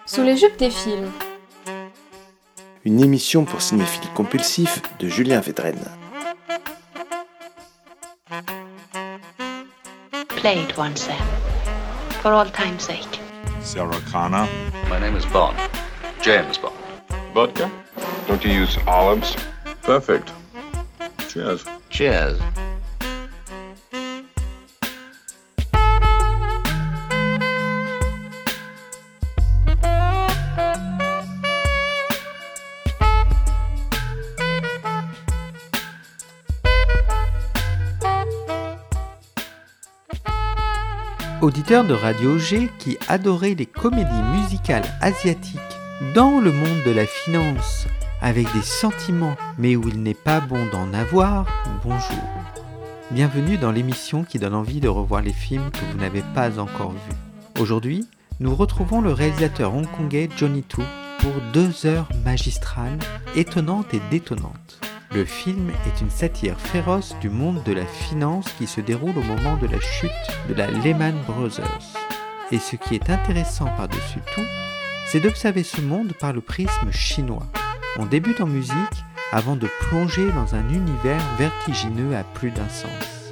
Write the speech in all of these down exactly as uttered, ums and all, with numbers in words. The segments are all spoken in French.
Sous les jupes des films. Une émission pour cinéphiles compulsifs de Julien Védrenne. Play it once then, for all time's sake. Sarah Connor. My name is Bond. James Bond. Vodka? Don't you use olives? Perfect. Cheers. Cheers. Auditeur de Radio G qui adorait les comédies musicales asiatiques dans le monde de la finance avec des sentiments mais où il n'est pas bon d'en avoir, bonjour. Bienvenue dans l'émission qui donne envie de revoir les films que vous n'avez pas encore vus. Aujourd'hui, nous retrouvons le réalisateur hongkongais Johnny To pour deux heures magistrales, étonnantes et détonnantes. Le film est une satire féroce du monde de la finance qui se déroule au moment de la chute de la Lehman Brothers. Et ce qui est intéressant par-dessus tout, c'est d'observer ce monde par le prisme chinois. On débute en musique avant de plonger dans un univers vertigineux à plus d'un sens.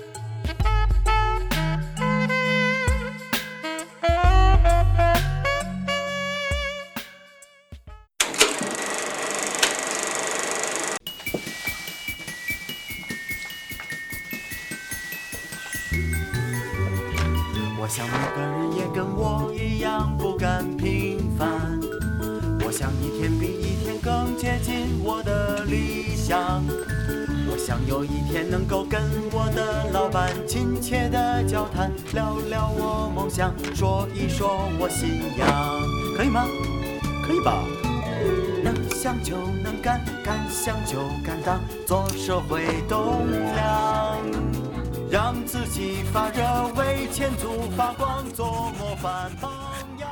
我想每个人也跟我一样不甘平凡，我想一天比一天更接近我的理想，我想有一天能够跟我的老板亲切的交谈，聊聊我梦想，说一说我信仰，可以吗？可以吧？能想就能干，敢想就敢当，做社会栋梁，让自己发热，为前途发光，做模范榜样。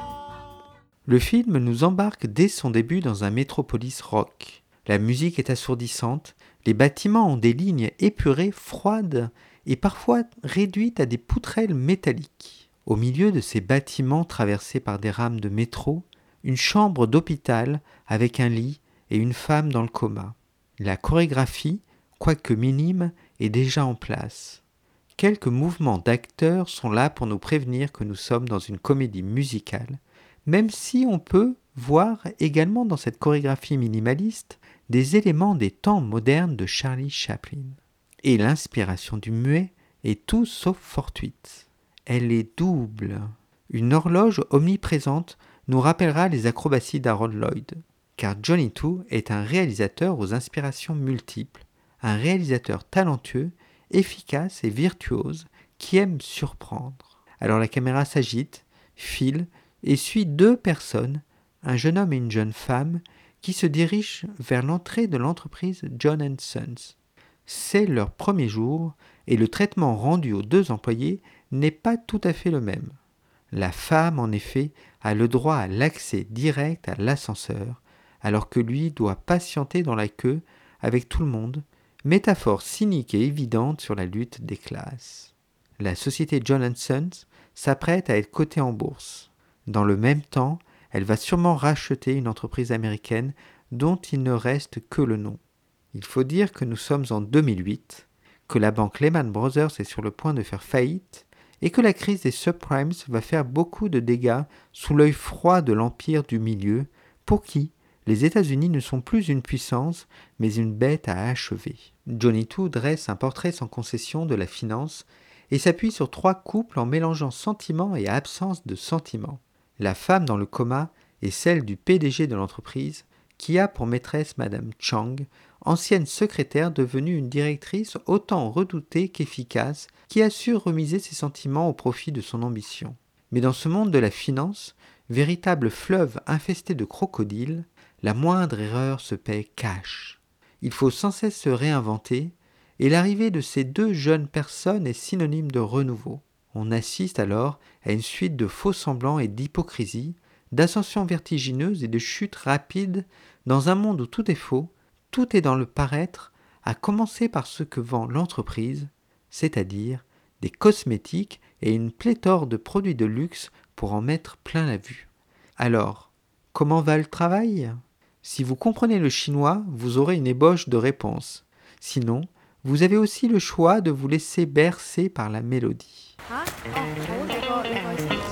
Le film nous embarque dès son début dans un métropolis rock. La musique est assourdissante, les bâtiments ont des lignes épurées, froides et parfois réduites à des poutrelles métalliques. Au milieu de ces bâtiments traversés par des rames de métro, une chambre d'hôpital avec un lit et une femme dans le coma. La chorégraphie, quoique minime, est déjà en place. Quelques mouvements d'acteurs sont là pour nous prévenir que nous sommes dans une comédie musicale, même si on peut voir également dans cette chorégraphie minimaliste des éléments des temps modernes de Charlie Chaplin. Et l'inspiration du muet est tout sauf fortuite. Elle est double. Une horloge omniprésente nous rappellera les acrobaties d'Harold Lloyd, car Johnny To est un réalisateur aux inspirations multiples, un réalisateur talentueux, efficace et virtuose qui aime surprendre. Alors la caméra s'agite, file et suit deux personnes, un jeune homme et une jeune femme, qui se dirigent vers l'entrée de l'entreprise John and Sons. C'est leur premier jour et le traitement rendu aux deux employés n'est pas tout à fait le même. La femme, en effet, a le droit à l'accès direct à l'ascenseur, alors que lui doit patienter dans la queue avec tout le monde, métaphore cynique et évidente sur la lutte des classes. La société John and Sons s'apprête à être cotée en bourse. Dans le même temps, elle va sûrement racheter une entreprise américaine dont il ne reste que le nom. Il faut dire que nous sommes en deux mille huit, que la banque Lehman Brothers est sur le point de faire faillite et que la crise des subprimes va faire beaucoup de dégâts sous l'œil froid de l'empire du milieu, pour qui les États-Unis ne sont plus une puissance, mais une bête à achever. Johnny To dresse un portrait sans concession de la finance et s'appuie sur trois couples en mélangeant sentiment et absence de sentiment. La femme dans le coma est celle du P D G de l'entreprise, qui a pour maîtresse Madame Chang, ancienne secrétaire devenue une directrice autant redoutée qu'efficace, qui a su remiser ses sentiments au profit de son ambition. Mais dans ce monde de la finance, véritable fleuve infesté de crocodiles, la moindre erreur se paie cash. Il faut sans cesse se réinventer, et l'arrivée de ces deux jeunes personnes est synonyme de renouveau. On assiste alors à une suite de faux semblants et d'hypocrisie, d'ascensions vertigineuses et de chutes rapides dans un monde où tout est faux, tout est dans le paraître, à commencer par ce que vend l'entreprise, c'est-à-dire des cosmétiques et une pléthore de produits de luxe pour en mettre plein la vue. Alors, Comment va le travail ? Si vous comprenez le chinois, vous aurez une ébauche de réponse. Sinon, vous avez aussi le choix de vous laisser bercer par la mélodie. 嚇？哦，好，你個你個意思。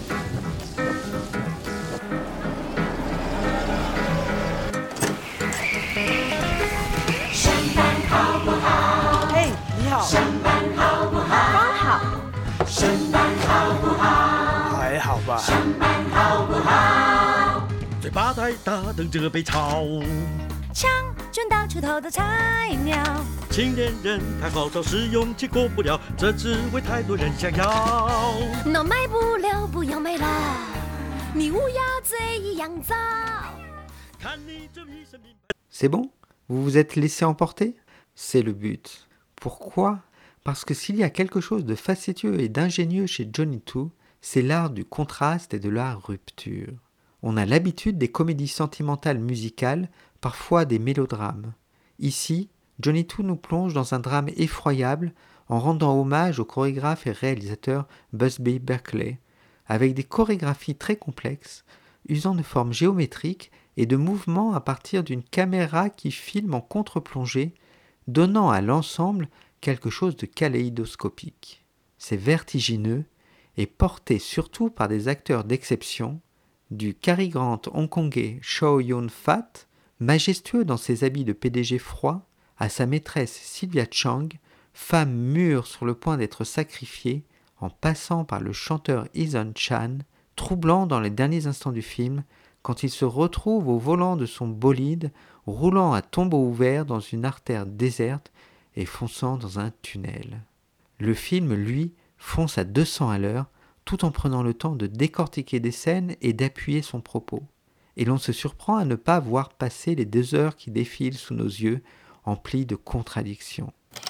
嘿，你好。上班好不好？刚好。上班好不好？還好吧。上班好不好？嘴巴太大，等着被炒。 枪卷到出頭的菜鳥， 青年人太好找，試用期過不了，這職位太多人想要。 那賣不了不要賣啦，你烏鴉嘴一樣糟。 看你這一身名牌。 C'est bon ? Vous vous êtes laissé emporter ? C'est le but. Pourquoi ? Parce que s'il y a quelque chose de facétieux et d'ingénieux chez Johnny Two, c'est l'art du contraste et de la rupture. On a l'habitude des comédies sentimentales musicales, parfois des mélodrames. Ici, Johnny Two nous plonge dans un drame effroyable en rendant hommage au chorégraphe et réalisateur Busby Berkeley, avec des chorégraphies très complexes, usant de formes géométriques et de mouvements à partir d'une caméra qui filme en contre-plongée, donnant à l'ensemble quelque chose de kaléidoscopique. C'est vertigineux et porté surtout par des acteurs d'exception, du Cary Grant hongkongais Chow Yun-fat, majestueux dans ses habits de P D G froid, à sa maîtresse Sylvia Chang, femme mûre sur le point d'être sacrifiée, en passant par le chanteur Eason Chan, troublant dans les derniers instants du film, quand il se retrouve au volant de son bolide, roulant à tombeau ouvert dans une artère déserte et fonçant dans un tunnel. Le film, lui, fonce à deux cents à l'heure, tout en prenant le temps de décortiquer des scènes et d'appuyer son propos. Et l'on se surprend à ne pas voir passer les deux heures qui défilent sous nos yeux, emplis de contradictions.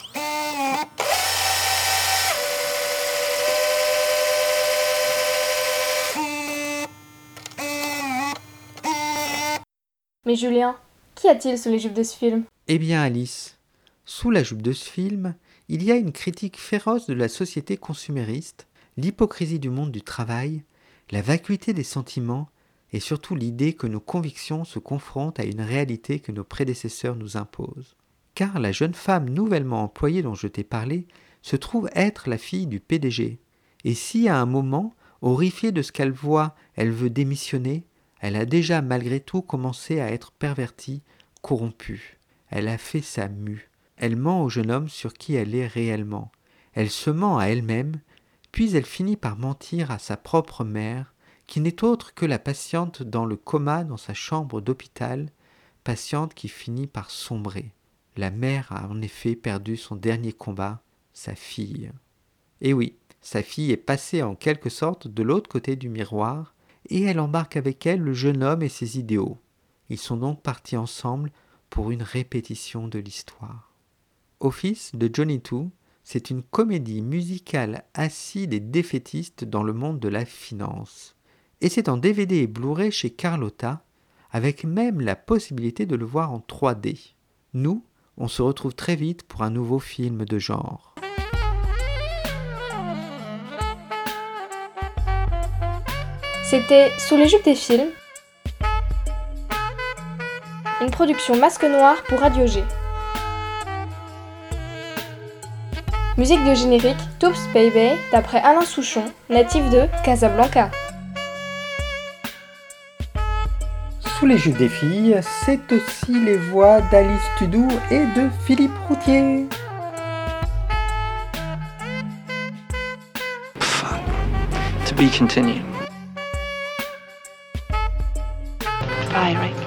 Mais Julien, qu'y a-t-il sous les jupes de ce film ? Eh bien Alice, sous la jupe de ce film, il y a une critique féroce de la société consumériste, l'hypocrisie du monde du travail, la vacuité des sentiments et surtout l'idée que nos convictions se confrontent à une réalité que nos prédécesseurs nous imposent. Car la jeune femme nouvellement employée dont je t'ai parlé se trouve être la fille du P D G. Et si à un moment, horrifiée de ce qu'elle voit, elle veut démissionner, elle a déjà malgré tout commencé à être pervertie, corrompue. Elle a fait sa mue. Elle ment au jeune homme sur qui elle est réellement. Elle se ment à elle-même, puis elle finit par mentir à sa propre mère, qui n'est autre que la patiente dans le coma dans sa chambre d'hôpital, patiente qui finit par sombrer. La mère a en effet perdu son dernier combat, sa fille. Et oui, sa fille est passée en quelque sorte de l'autre côté du miroir, et elle embarque avec elle le jeune homme et ses idéaux. Ils sont donc partis ensemble pour une répétition de l'histoire. Office de Johnny Two, c'est une comédie musicale acide et défaitiste dans le monde de la finance. Et c'est en D V D et Blu-ray chez Carlotta, avec même la possibilité de le voir en trois D. Nous, on se retrouve très vite pour un nouveau film de genre. C'était Sous les jupes des films, une production Masque Noir pour Radio G. Musique de générique Toops Baby d'après Alain Souchon, natif de Casablanca. Sous les jupes des filles, c'est aussi les voix d'Alice Tudou et de Philippe Routier. Fun. To be continued. Bye, Rick.